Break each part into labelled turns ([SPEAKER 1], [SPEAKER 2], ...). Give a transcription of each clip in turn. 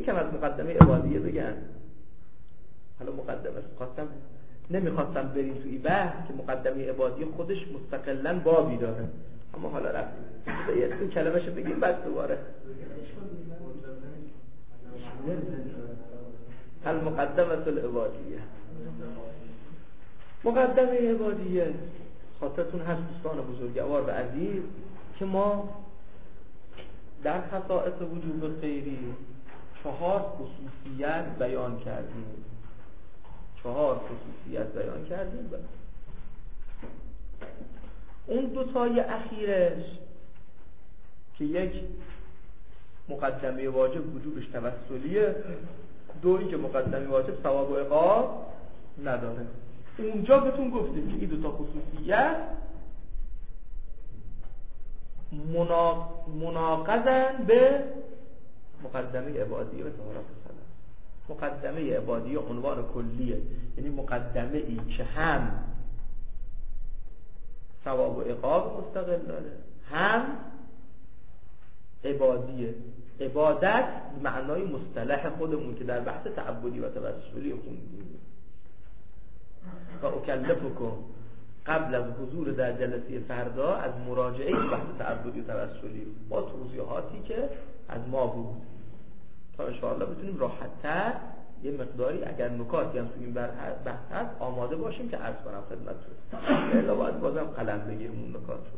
[SPEAKER 1] یکم از مقدمه عبادیه بگن. حالا مقدمه نمیخواستم بریم تو این بحث که مقدمه عبادیه خودش مستقلاً بابی داره، اما حالا رفتیم این کلمه‌شو بگیم بعد دوباره المقدمه العبادیه. مقدمه عبادیه خاطرتون هست دوستان بزرگوار و عزیز که ما در خصائص وجوب خیری 4 خصوصیت بیان کردیم. 4 خصوصیت بیان کردیم. اون 2 تای اخیرش که یک مقدمه واجب وجوبش توسلیه، 2 که مقدمه واجب ثواب و عقاب نداره. اونجا بهتون گفتیم که این 2 تا خصوصیت مناقضن به مقدمه عبادیه و طهارت صلاة. مقدمه عبادیه عنوان کلیه، یعنی مقدمه ای که هم ثواب و عقاب مستقل داره، هم عبادیه. عبادت به معنای مصطلح خودمون که در بحث تعبدی و توسلی خوندیم. و اکلفکم قبل از حضور در جلسه فردا از مراجعه بحث تعبدی و توسلی با توضیحاتی که از ما بود تا انشاءالله بتونیم راحت‌تر یه مقداری اگر نکاتی هم تو این بحث هست آماده باشیم که عرض کنم خدمتتون. الا باید بازم قلم بگیریم اون نکات رو.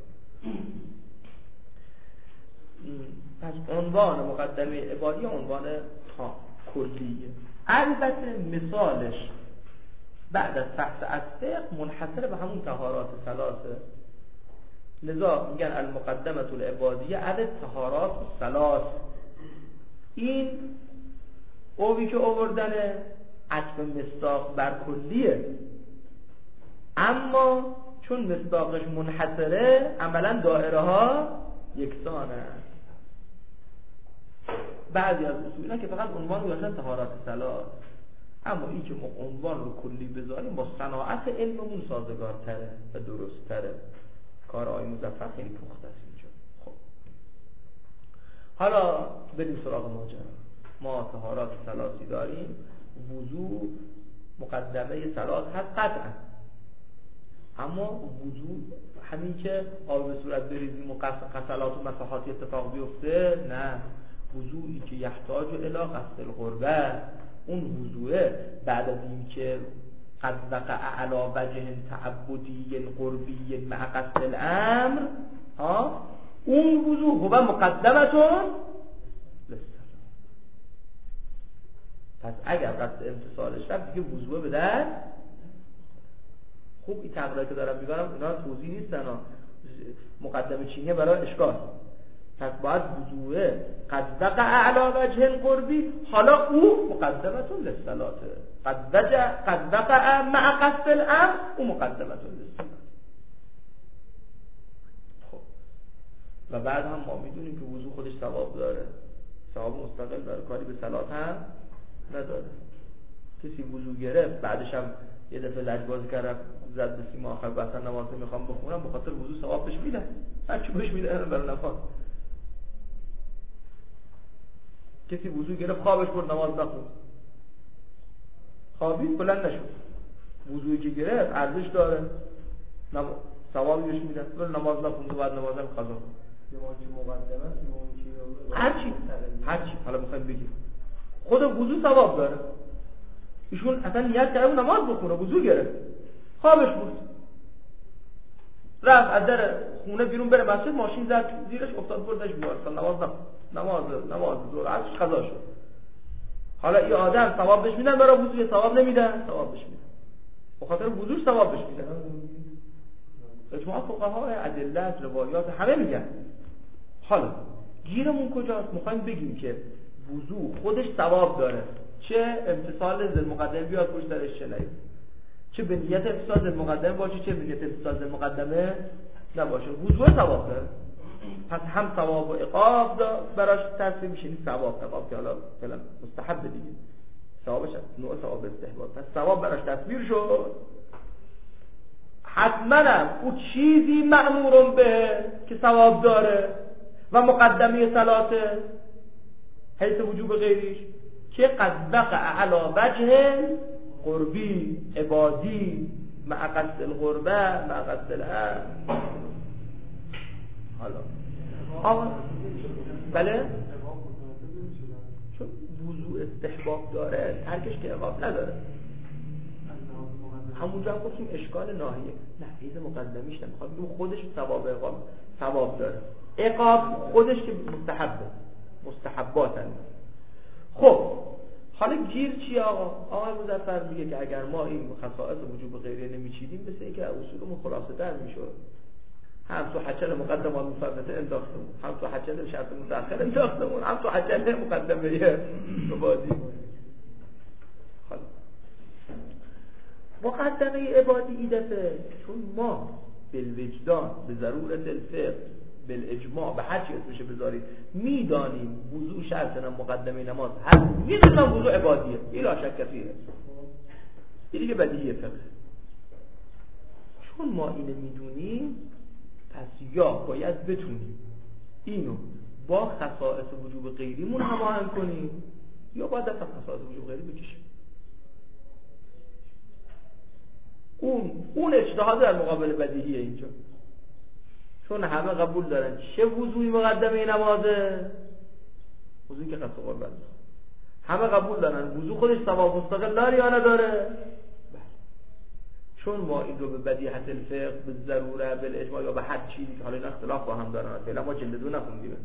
[SPEAKER 1] پس عنوان مقدمه عبادی عنوان کلیه. البته مثالش بعد از بحث از فقه منحصر به همون طهارات ثلاثه. لذا میگن المقدمه العبادیه عدد طهارات ثلاث. این اوی که آوردنه عطف مصداق بر کلیه، اما چون مصداقش منحصره عملا دائره ها یکسانه. بعضی از اصولا که فقط عنوان گذاشتن طهارات ثلاث، اما این که ما عنوان رو کلی بذاریم با صناعت علممون سازگارتره و درست‌تره. کار آقای مظفر خیلی پخته است اینجا. خب حالا بریم سراغ ماجرا. ما طهارات ثلاثی داریم. وضو مقدمه ثلاث هست قطعا، اما وضو همین که آب به صورت بریزیم و غسلات و مساحاتی اتفاق بیفته، نه. وضوئی که یحتاج الی غسل القربه، اون وضوءه بعد از این که قد وقع علی وجه تعبدی قربی مع قصد الامر، اون وضوء هو مقدمتون للصلاة. پس اگر قصد امتصالش رفت دیگه وضوء به در. خوب این تقریبا که دارم میگم اینا توضیح نیستن، مقدمه چینیه برای اشکال. پس باید وضوء قد وقع علی وجه قربی، حالا او مقدمتون للصلاة. قد وقع مع قصد الامر، او مقدمتون للصلاة. خب و بعد هم ما میدونیم که وضوء خودش ثواب داره، ثواب مستقل داره، کاری به صلاة هم نداره. کسی وضوء گرفت بعدش هم یه دفعه لجبازی کرد زد به سیم آخر مثلا نماز میخوام بخونم، به خاطر وضوء ثواب بهش میدن، هر چی بهش میدن برای نماز. کسی وضو گرفت خوابش برد نماز نخوند، خوابید بلند نشد، وضویی که گرفت ارزش داره، ثوابی بهش میدن، ولی نماز نخوند و بعد نماز هم قضا. هرچی حالا میخوایم بگیم خود وضو ثواب داره. ایشون اصلا نیت کرده نماز بخونه، وضو گرفت، خوابش برد، رفت از در خونه بیرون بره مسجد، ماشین زد زیرش افتاد بردش بیمارستان، نماز ظهر عصر قضا شد. حالا این آدم ثواب بهش میدن برای وضو، ثواب نمیدن؟ ثواب بهش میدن، به خاطر وضو ثواب بهش میدن. اجماع فقها، ادله، روایات همه میگن. حالا گیرمون کجاست؟ میخوایم بگیم که وضو خودش ثواب داره، چه امتصال ذل مقدمه بیاد پشت درش چه نه، چه به نیت امتصال ذل مقدمه باشه چه به نیت امتصال ذل مقدمه نباشه، وضو ثواب داره. پس هم ثواب و عقاب براش تصویر میشه. این ثواب که حالا فعلا مستحب دیگه، ثوابش نوع ثواب استحباب، پس ثواب براش تصویر شد. حتما او چیزی مأمورم به که ثواب داره و مقدمه صلاته حیث وجوب غیریش، که قد وقع علی وجه قربی عبادی مع قصد القربه مع قصد الحج. حالا آقا بله چون وضوء استحباب داره ترکش که عقاب نداره. همونجا هم گفتیم اشکال ناحیه نفیذ مقدمیش نمیخواد بگیم خودش ثواب عقاب ثواب داره، عقاب خودش که مستحباتن. خب حالا گیر چی آقا؟ آقا مظفر میگه که اگر ما این خصائص وجوب غیره نمیچیدیم مثل اینکه اصولمون خلاصه تر میشد، هم تو حجل مقدمات مفرطه انداختمون، هم تو حجل شرط متأخر انداختمون، هم تو حجل مقدمه عبادی. حالا مقدمه عبادی ایدته چون ما بالوجدان به ضرورت الفقه بالاجماع به هر چی اسمشه بذارید میدانیم وضوء شرط مقدمه نماز هست، میدونم وضوء عبادیه، این لا شک فیه، این دیگه بدیهیه فقه. چون ما اینو میدونیم پس یا باید بتونیم اینو با خصائص وجوب غیریمون هماهنگ کنیم یا باید دست خصائص وجوب غیری بکشیم. اون اجتهاد در مقابل بدیهیه اینجا، چون همه قبول دارن چه وضوعی مقدمه نمازه، وضوعی که قصد قربت، همه قبول دارن وضوع خودش ثواب مستقل داره یا نداره. چون ما این رو به بدیهت الفقه به ضروره به اجماع یا به هر چیزی که حالا این اختلاف با هم دارن، فعلا ما جلد 2 نخوندیم،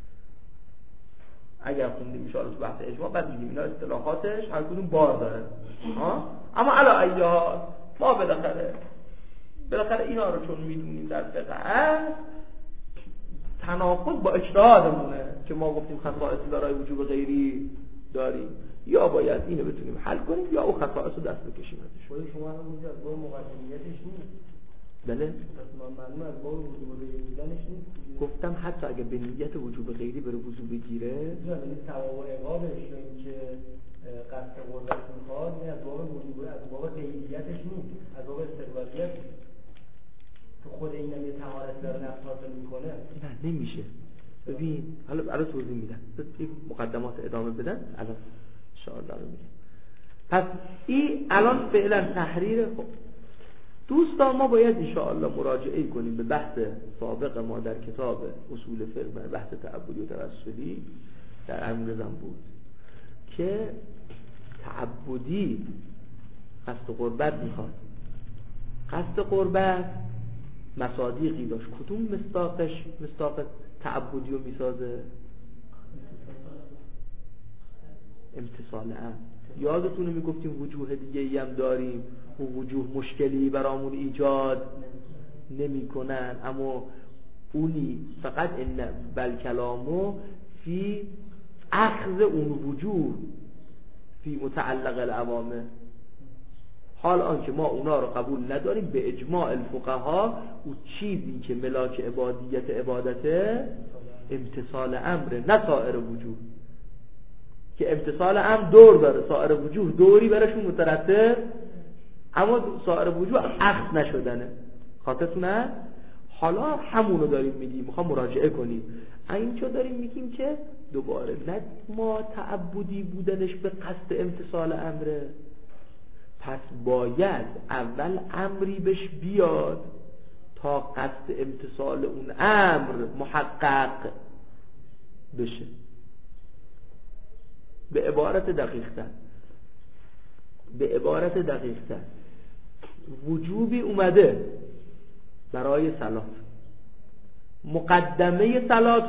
[SPEAKER 1] اگر خوندیم ان شاء الله تو بحث اجماع بعد میگیم اینا اصطلاحاتش هر کدوم بار داره. اما علی ایها ما بالاخره اینا رو چون میدونیم در فقه هست، تناقض با اجتهادمونه که ما گفتیم خصائصی برای وجوب غیری داریم، یا باید اینو بتونیم حل کنیم یا او خصائص رو دست بکشیم ازش.
[SPEAKER 2] خود شما هم گفتید از باب مقدمیتش نیست.
[SPEAKER 1] بله
[SPEAKER 2] پس معلومه از باب وجوب غیری بودنش نیست.
[SPEAKER 1] گفتم حتی اگه به نیت وجوب غیری بره وضو بگیره،
[SPEAKER 2] یعنی ثواب و عقابش یا اینکه قصد قربت میخواد، این از باب وجوب، از باب غیریتش نیست، از باب استقلالیت تو خود اینم یه طهارت داره نفس حاصل میکنه.
[SPEAKER 1] نه نمیشه. ببین حالا توضیح میدم، یک مقدمات ادامه بدن الان انشاءالله رو میگم. پس این الان فعلا تحریر. خب دوستان ما باید انشاءالله مراجعه کنیم به بحث سابق ما در کتاب اصول فقه، بحث تعبدی و توسلی در امروزم بود که تعبدی قصد قربت میخواد. قصد قربت مصادیقی داشت، کدوم مصداق تعبدی رو میسازه؟ امتصال امر. یادتونه میگفتیم وجوه دیگه ای هم داریم، اون وجوه مشکلی برامون ایجاد نمی کنن، اما اونی فقط ان بل کلامو فی اخذ اون وجوه فی متعلق العوامه. حال آنکه ما اونا رو قبول نداریم به اجماع الفقها، او چیزی که ملاک عبادیت عبادته امتصال امره نه سایر وجوه، که امتصال امر دور داره، سایر وجوه دوری برشون مترتب، اما سایر وجوه اخذ نشدنه. خاطرتونه؟ حالا همونو داریم میگیم، میخوام مراجعه کنیم. اینجا داریم میگیم که دوباره نه ما تعبدی بودنش به قصد امتصال امره، پس باید اول امری بهش بیاد تا قصد امتصال اون امر محقق بشه. به عبارت دقیق تر وجوبی اومده برای صلات، مقدمه صلات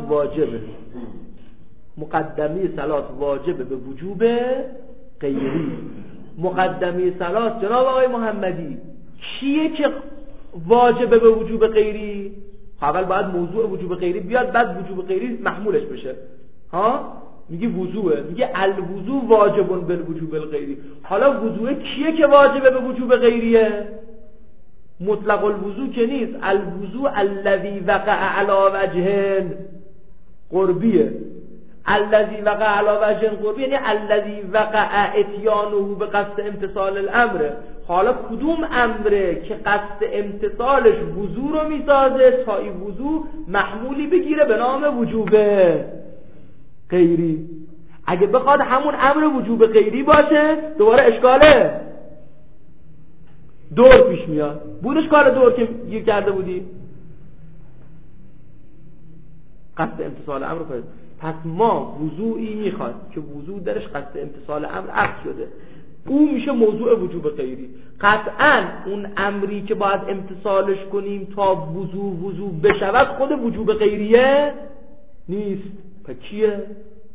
[SPEAKER 1] واجبه به وجوب غیری. مقدمه صلات جناب آقای محمدی چیه که واجبه به وجوب غیری؟ اول باید موضوع وجوب غیری بیاد، بعد وجوب غیری محمولش بشه. میگه وضوعه، میگه الوضوء واجبون بالوجوب الغیری. حالا وضوء کیه که واجبه به وجوب غیریه؟ مطلق الوضوء که نیست، الوضوء الذی وقع علی وجه قربیه. الذی وقع علی وجه قربی یعنی الذی وقع اتیانه به قصد امتصال الامر. حالا کدوم امره که قصد امتصالش وضوء رو میسازه تا این وضوء محمولی بگیره به نام وجوب غیری؟ اگه بخواد همون امر وجوب غیری باشه دوباره اشکاله دور پیش میاد. بودش کار دور که گیر کرده بودی قصد امتصال امر کنید. پس ما وضوعی میخواد که وضوع درش قصد امتصال امر عقد شده، اون میشه موضوع وجوب غیری. قطعا اون امری که باید امتصالش کنیم تا وضوع بشود خود وجوب غیریه نیست. پس کیه؟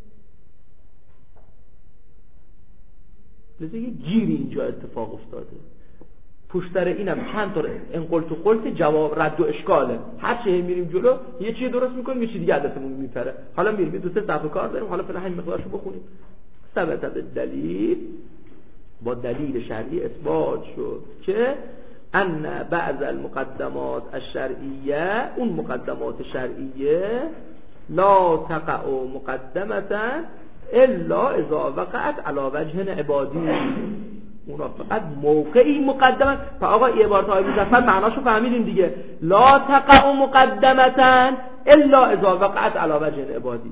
[SPEAKER 1] لذا یه گیری اینجا اتفاق افتاده. پشتر اینم چند تا انقلت و قلت جواب رد و اشکاله. هر چه میریم جلو یه چیز درست میکنیم یه چیز دیگه دستمون میپره. حالا میریم دو سه صفحه کار داریم، حالا فعلا همین مقدارشو بخونیم. ثبت دلیل با دلیل شرعی اثبات شد که ان بعض المقدمات الشرعیه، اون مقدمات شرعیه لا تقع مقدمتا الا اذا وقعت علی وجه عبادی، اونا فقط موقعی مقدمه. آقا این عبارت های مزفر معناشو فهمیدیم دیگه. لا تقع مقدمتا الا اذا وقعت علی وجه عبادی،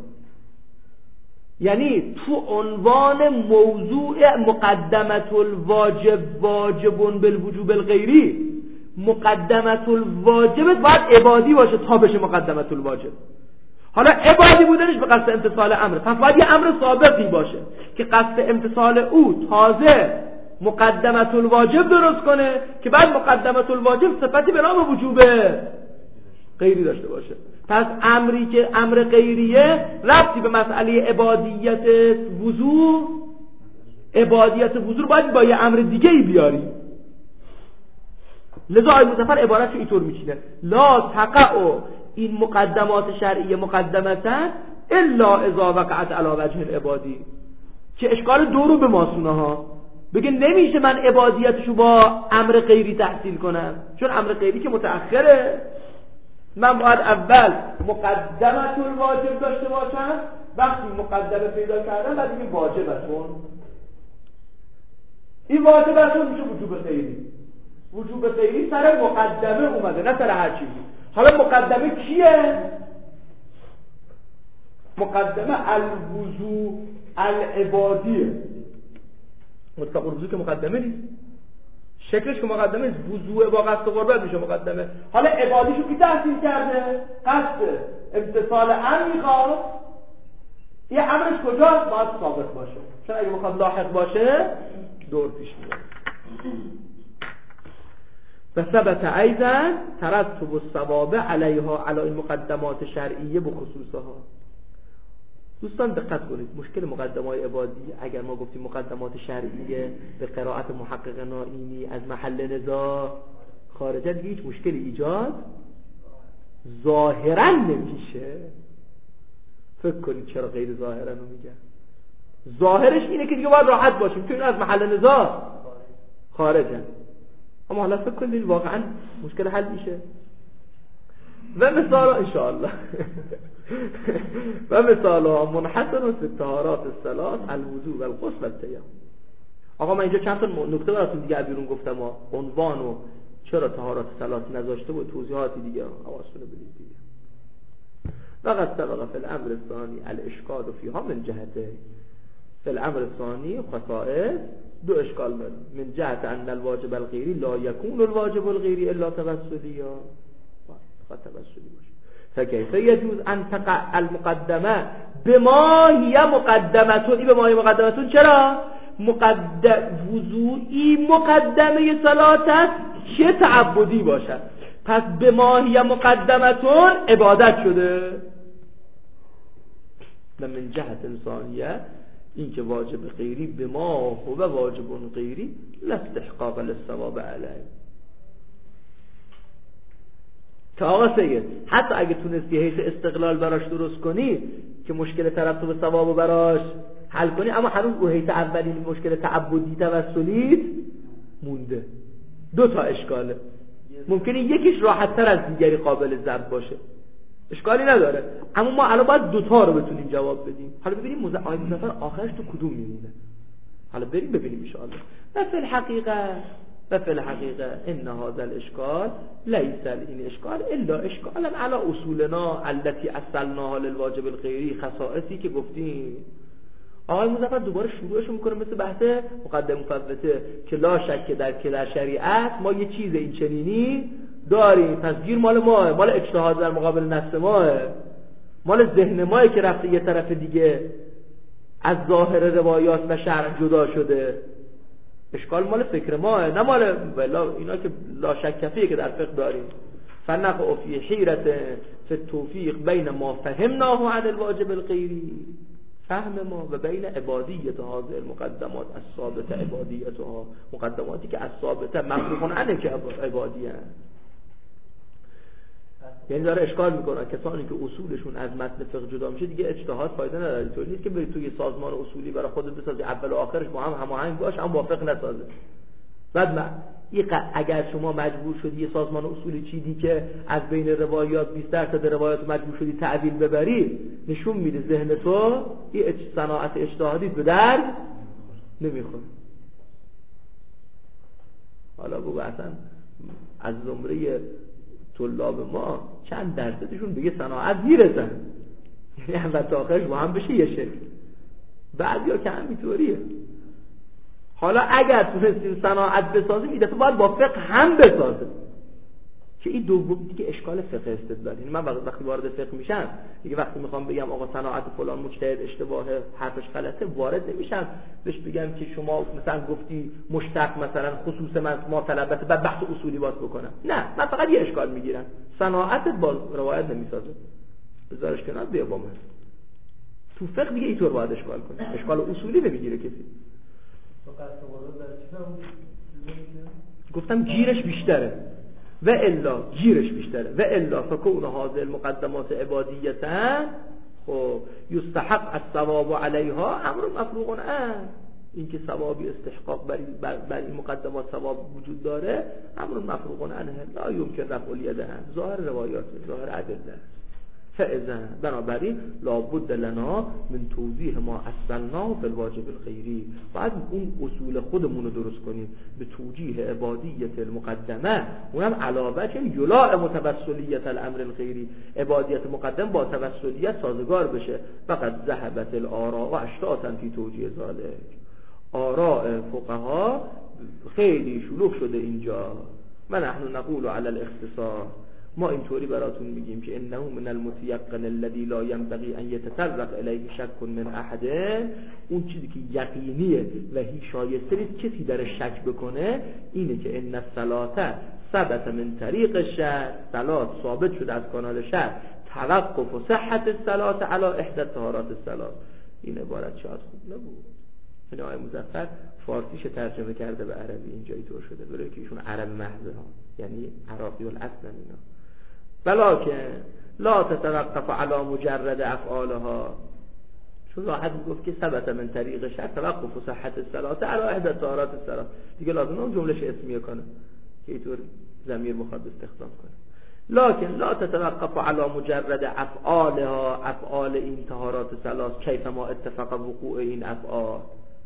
[SPEAKER 1] یعنی تو عنوان موضوع مقدمت الواجب واجبون بالوجوب الغیری، مقدمت الواجب باید عبادی باشه تا بشه مقدمت الواجب. حالا عبادی بودنش به قصد امتصال امر، پس باید یه امر سابقی باشه که قصد امتصال او تازه مقدمت الواجب درست کنه که بعد مقدمت الواجب صفتی به نام وجوب غیری داشته باشه. پس امری که امر غیریه ربطی به مسئله عبادیت وضوع، عبادیت وضوع باید با یه امر دیگه ای بیاری. لذا آیه مظفر عبارتشو اینطور میچینه لا تقع این مقدمات شرعیه مقدمتا الا اذا وقعت علی وجه العبادی، که اشکال دو رو به ماسونه ها بگه نمیشه من عبادیتشو با امر غیری تحصیل کنم، چون امر غیری که متأخره، من باید اول مقدمت الواجب داشته باشم، وقتی مقدمه پیدا کردم بعد این واجبتون، این واجبتون میشه وجوب غیری. وجوب غیری سر مقدمه اومده نه سر هر چیزی. حالا مقدمه کیه؟ مقدمه الوضوء العبادیه. مطلق الوضوء که مقدمه نیست، شکلش که مقدمه وضوء با قصد قربت میشه مقدمه. حالا عبادیشو کی تحصیل کرده؟ قصد امتصال امر میخواد. یه امرش کجاست؟ باید ثابت باشه، چون اگه بخواد لاحق باشه دور پیش میاد. و ثبت ایضا ترتب الثواب علیها علی المقدمات شرعیه بخصوصها. دوستان دقت کنید، مشکل مقدمات عبادی اگر ما گفتیم مقدمات شرعیه به قرائت محقق نائینی از محل نزاع خارجه، دیگه هیچ مشکلی ایجاد ظاهرا نمیشه. فکر کنید چرا غیر ظاهرا رو میگن؟ ظاهرش اینه که دیگه باید راحت باشیم چون از محل نزاع خارجه، اما حالا فکر کنید واقعا مشکل حل میشه. و مثال انشاءالله و مثالها منحصر و ستهارات الثلاث الوضوء و الغسل و التیمم. آقا من اینجا چند تا نکته براتون دیگه بیرون گفتم، عنوان و چرا طهارات ثلاث نذاشته و توضیحاتی دیگه حواستون رو بدید دیگه. فقط سبق فی الامر الثانی الاشکال فیها من جهته. فی الامر الثانی خصائص دو اشکال داره، من جهت ان الواجب الغیری لا یکون الواجب الغیری الا توسلی، یا فقط توسلی باشه. فکیف یجوز ان تقع المقدمه بما هی مقدمتون. این بما هی مقدمتون چرا؟ وضوعی مقدمه صلات است چه تعبدی باشد، پس بما هی مقدمتون عبادت شده. و من جهت انسانیه این که واجب غیری بما هو واجب غیری لا استحقاق للثواب علیه. که آقا سید حتی اگه تونستی حیث استقلال براش درست کنی که مشکل ترتب ثوابو براش حل کنی، اما هنوز او حیث اولین مشکل تعبدی توسلیت مونده. دو تا اشکاله، ممکنه یکیش راحت تر از دیگری قابل ضبط باشه، اشکالی نداره، اما ما الان باید دوتا رو بتونیم جواب بدیم. حالا ببینیم آیه مظفر آخرش تو کدوم میمونه. حالا بریم ببینیم ان شاء الله. و فی الحقیقه ان هذا الاشکال لیس این اشکال الا اشکالا علی اصولنا التي اصلناها للواجب الغیری، خصائصی که گفتیم آقای مظفر دوباره شروعش میکنه مثل بحث مقدمه مفوته که لا شک در شریعت ما یه چیز این چنینی داریم، پس گیر مال ماه، مال اجتهاد در مقابل نص ماه، مال ذهن ماه که رفته یه طرف دیگه از ظاهر روایات و شرع جدا شده. اشکال مال فکر ماه، نه مال اینا که لا شکفیه که در فقه داریم. فنقع فی حیرت فی التوفیق بین ما فهمناه عن الواجب الغیری، فهم ما و بین عبادیت هذه المقدمات الثابته، عبادیتها مقدماتی که الثابته مفروغ عنه که عبادیه. یعنی داره اشکال میکنه کسانی که اصولشون از متن فقه جدا میشه دیگه اجتهاد فایده نداره. طوری نیست که بری توی سازمان اصولی برای خودت بسازی اول و آخرش با هم هماهنگ باشه اما موافق نسازه. بعد اگر شما مجبور شدی یه سازمان اصولی چیدی که از بین روایات 20% روایات مجبور شدی تعویل ببری، نشون میده ذهن تو این صناعت اجتهادی به درد نمیخوره. حالا بگو اصلا از زمره طلاب ما چند درصدشون به یه صناعت میرسن، یعنی اول تا آخرش با هم بشه یه شکل، بعضیا که همینطوریه. حالا اگر تونستیم صناعت بسازیم این دفعه باید با فقه هم بسازیم که این دوم دیگه اشکال فقه استدلال. یعنی من وقتی وارد فقه میشم دیگه وقتی میخوام بگم آقا صناعت فلان مجتهد اشتباهه حرفش غلطه وارد نمیشم بهش بگم که شما مثلا گفتی مشتق مثلا خصوص ما طلبت بعد بحث اصولی باز بکنم. نه، من فقط یه اشکال میگیرم، صناعتت با روایت نمیسازه، بذارش کنار بیا با من. تو فقه دیگه اینطور باید اشکال کنه، اشکال اصولی نمیگیره کسی. گفتم گیرش بیشتره و الا گیرش بیشتره و الا فکون هذه المقدمات عبادیتا خب یستحق الثواب علیها امر مفروغ عنه. این که ثوابی استحقاق بر این مقدمات ثواب وجود داره امر مفروغ عنه لا یمکن رفع الیده، ظاهر روایات ظاهر ادله. فاذا بنابراین لابد لنا من توضیح ما اصلنا بالواجب الغیری، باید اون اصول خودمون رو درست کنیم به توجیه عبادیت المقدمه، اونم علاوه بر یلاء متوسلیت الامر الغیری، عبادیت مقدم با توسلیت سازگار بشه. فقط ذهبت الاراء و اشتاتا فی توجیه ذلک، آراء فقها خیلی شلوغ شده اینجا. و نحن نقول علی الاختصار، ما اینطوری براتون میگیم که انه من المتيقن الذي لا ينبغي ان يتطرق الیه شک من احد، اون چیزی که یقینیه و هیچ شایسته نیست کسی در شک بکنه اینه که ان الصلاه ثبت من طریق الشرع، صلات ثابت شده از کانال شرع، توقف و صحت الصلاه علی احدى طهارات الصلاه. این عبارت شاید خوب نبود، این آقای مظفر فارسیش ترجمه کرده به عربی اینجایی طور شده، برای که ایشون عرب محض ها، یعنی عراقی الاصل اینا. ولکن لا تتوقف على مجرد افعالها، چون راحت میگفت که ثبت من طریق شرع توقف و صحت الصلاه علی احدى طهارات الصلاه، دیگه لازم اون جملهش اسمیه کنه که اینطور ضمیر مخاطب استخدام کنه. لكن لا تتوقف على مجرد افعالها، افعال این طهارات الصلاه کیف ما اتفق وقوع این افعال،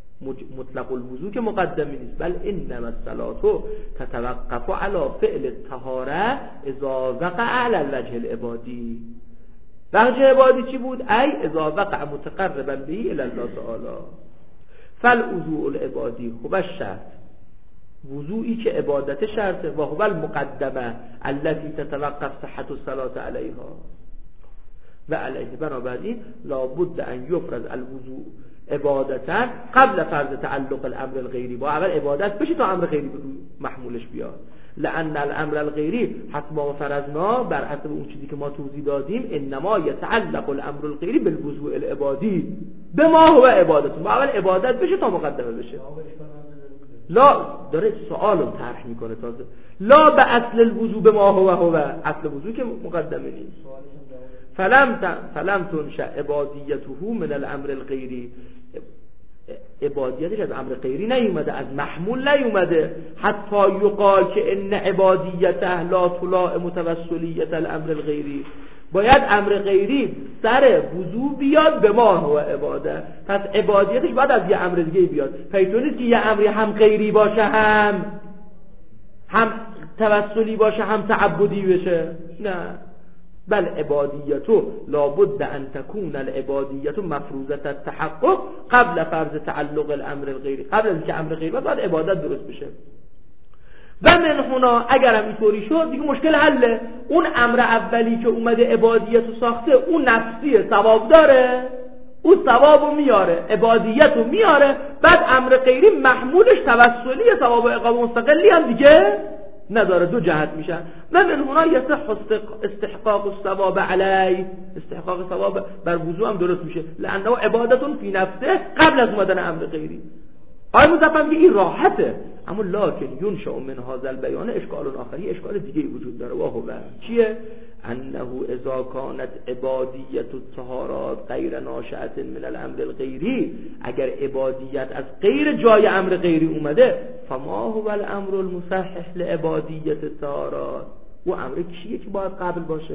[SPEAKER 1] مطلق الوضوء که مقدمی نیست، بل انما الصلاه تتوقف على فعل الطهاره اذا وقع على الوجه العبادی. وجه عبادی چی بود؟ ای اذا وقع متقربا به الی الله تعالی. فالوضوء العبادی هو الشرط، وضوئی که عبادت شرطه، و هو المقدمه التي تتوقف صحت الصلاه علیها و علیه. بنابراین لابد ان یفرض الوضوء عبادتا قبل فرض تعلق الامر الغیری، با اول عبادت بشه تا امر غیری محمولش بیاد. لان الامر الغیری حتما و فرضنا بر حسب اون چیزی که ما توضیح دادیم انما یتعلق الامر الغیری بالوضوء العبادی بما هو عبادت، با اول عبادت بشه تا مقدمه بشه. لا داره سوالو طرح میکنه تازه، لا به اصل الوضوء بما هو اصل وضوء که مقدمه نیست. فلم تنشأ عبادیته من الامر الغیری، عبادیتش از امر غیری نیومده، از محمول نیومده. حتی یقال که ان عبادیته لا طلاء متوسلیت الامر الغیری، باید امر غیری سر وضو بیاد به ما هو عباده، پس عبادیتش باید از یه امر دیگه بیاد. پیتون نیست که یه امری هم غیری باشه هم توسلی باشه هم تعبدی بشه، نه، بل عبادیتو لابد ان تكون العبادیت مفروضه التحقق قبل فرض تعلق الامر الغیری، قبل از اینکه امر غیری باید عبادت درست بشه. و من هنا اگر هم اینطوری شد دیگه مشکل حله. اون امر اولی که اومده عبادیتو ساخته اون نفسیه، ثواب داره، اون ثوابو میاره، عبادیتو میاره، بعد امر غیری محمولش توسلیه، ثواب و عقاب مستقلی هم دیگه نداره، دو جهت میشن. و من هنا یصح استحقاق الثواب علی، استحقاق ثواب بر وضو هم درست میشه، لانه عبادتون فی نفسه قبل از اومدن امر غیری. آقای مظفر میگه این راحته، اما لکن ینشأ من هذا البیان اشکال آخری، اشکال دیگه وجود داره. و هو چیه؟ انه اذا كانت عبادیت الطهارات غیر ناشئه من الامر الغیری، اگر عبادیت از غیر جای امر غیری اومده، فما هو الامر المصحح لعبادیت الطهارات، و امر کیه که باید قبل باشه؟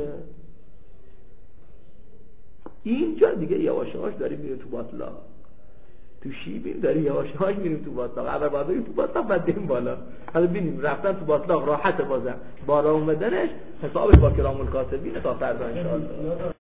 [SPEAKER 1] اینجا دیگه یواشهاش داریم میریم تو باطلا، تو شیبیم داریم یواشهاش میریم تو باطلا. اول باید بریم تو باطلا بعد بریم بالا. حالا ببینیم رفتن تو باطلا راحت، بازم بالا اومدنش حسابش با کرام الکاتبین تا فردا ان شاء الله.